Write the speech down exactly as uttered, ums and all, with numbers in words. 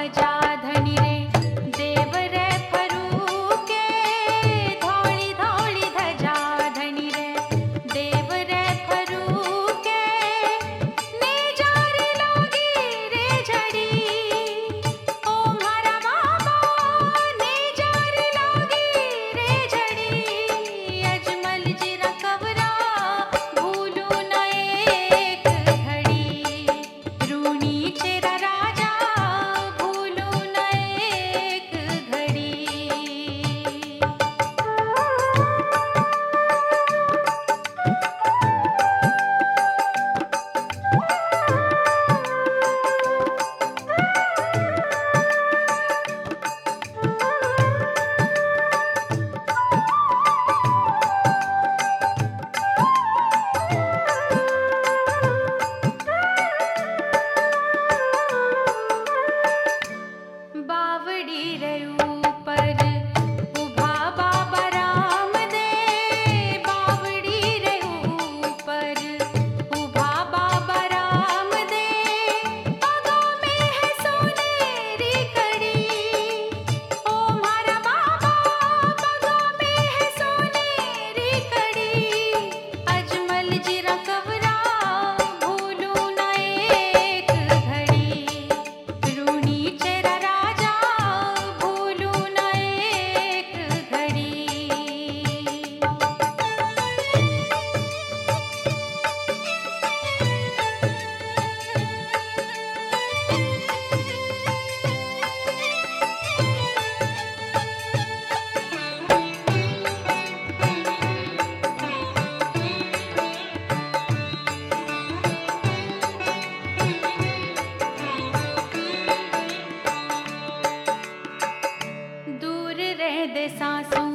ध्वजा धनी रे देव रे फरूके धौली धौली ध्वजा धनी रे देव रे फरूके ने जारी लोगी रे झड़ी ओ मारा बाबा ने जारी लोगी रे झड़ी अजमल जी रकबरा भूलू न एक घड़ी रूनी चेरा राजा भूलू न एक घड़ी। बावड़ी रे ऊपर उभा बाबा राम दे बावड़ी रे ऊपर उभा बाबा राम दे पगों में है सोनेरी कड़ी ओ मारा बाबा पगों में है सोनेरी कड़ी अजमल जी रकबरा भूलू न एक घड़ी रूनी चेरा राजा भूलू न एक घड़ी। दूर रह दे सांसों